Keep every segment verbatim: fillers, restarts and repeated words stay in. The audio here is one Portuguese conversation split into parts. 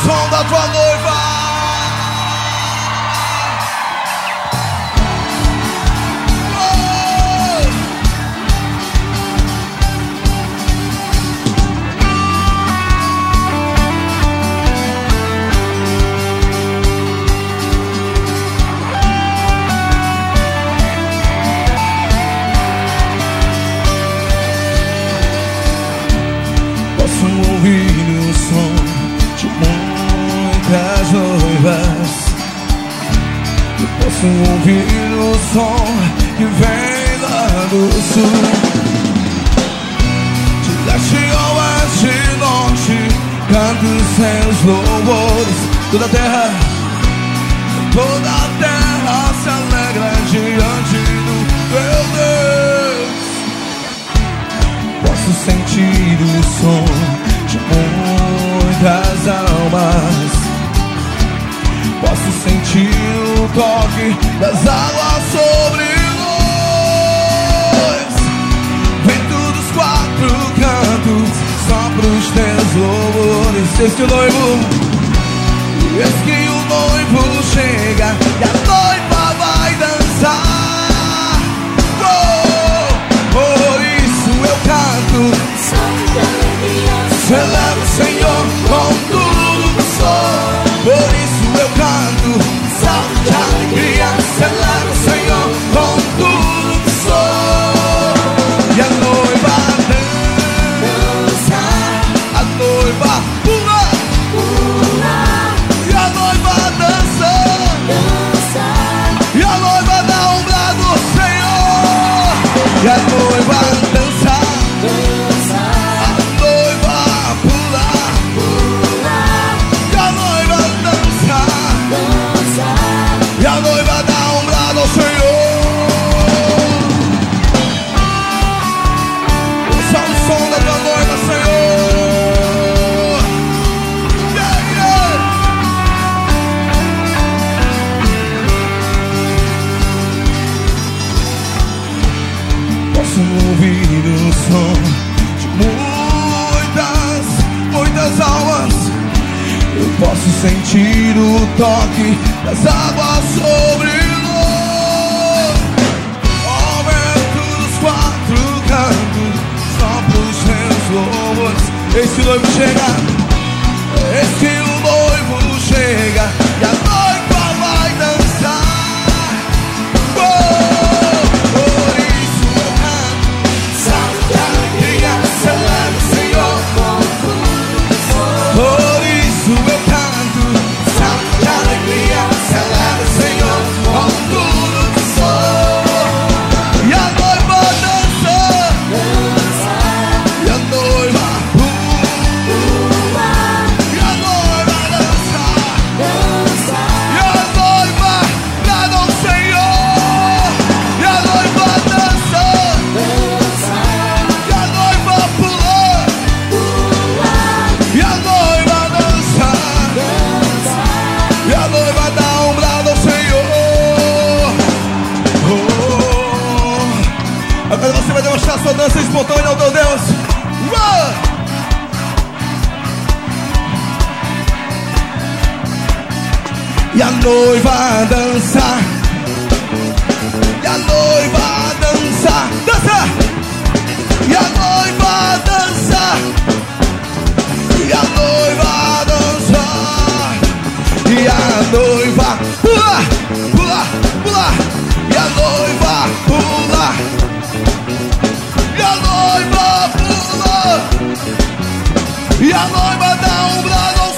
som da tua noiva. Ouvir o som de muitas noivas. Eu posso ouvir o som que vem lá do sul, de leste a oeste, norte, cantam seus louvores. Toda a terra, toda a terra se alegra diante do meu Deus. Posso sentir o som de muitas almas. Posso sentir o toque das águas sobre nós. Vento dos quatro cantos, só pros teus louvores. Eis que o noivo, eis que o noivo chega e a noiva vai dançar. Oh, por isso eu canto, celebro o Senhor com tudo que sou. Por isso eu canto, salto de alegria. Celebro o Senhor com tudo que sou. E a noiva dança, a noiva pula, pula. E a noiva dança, dança. E a noiva dá um brado ao Senhor. E a noiva dança, dança. E a noiva dá um brado ao Senhor. Ouça o som da tua noiva, Senhor. Yeah, yeah. Posso ouvir o som de muitas, muitas almas. Eu posso sentir o toque das águas sobre nós. Ó vento dos quatro cantos, só pros teus louvores. Eis que o noivo chega, eis que o noivo chega e a noiva vai dançar. Oh, por isso eu canto, salto de alegria. Celebro o Senhor com tudo que sou. Por isso eu canto, salto de alegria. Celebro o Senhor com tudo que sou. E a noiva dança, dança. E a noiva pula, e a noiva dança, dança. E a noiva brada ao Senhor. E a noiva dança, dança. E a noiva pula, pula. E a noiva dança, dança. E a noiva dá um brado ao Senhor. Oh. Agora você vai demonstrar sua dança espontânea ao teu Deus. Uau! E a noiva dança, e a noiva dança, dança. E a noiva dança, e a noiva dança. E a noiva pula, pula, pula. E a noiva pula, e a noiva pula. E a noiva dá um brado ao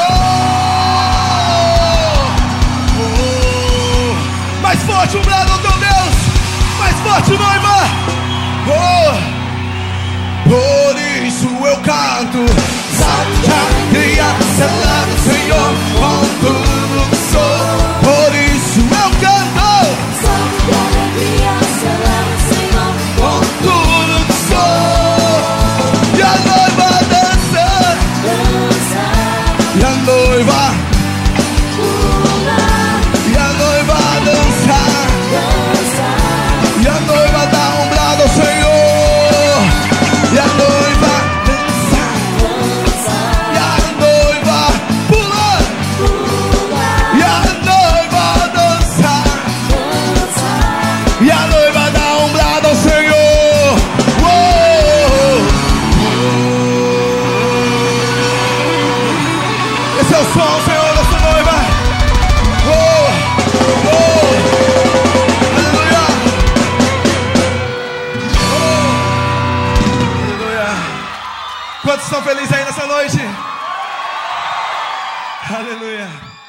Senhor. Oh, mais forte um brado ao teu Deus. Mais forte, noiva. Oh, por isso eu canto, salto de alegria. Celebro o Senhor com tudo que sou. Por isso eu canto, salto de alegria. Celebro o Senhor com tudo que sou. E a noiva dança, dança. E a noiva pula, e a noiva dança, dança. E a noiva dá um brado ao Senhor. E a noiva dança, dança. Quantos estão felizes aí nessa noite? Aleluia.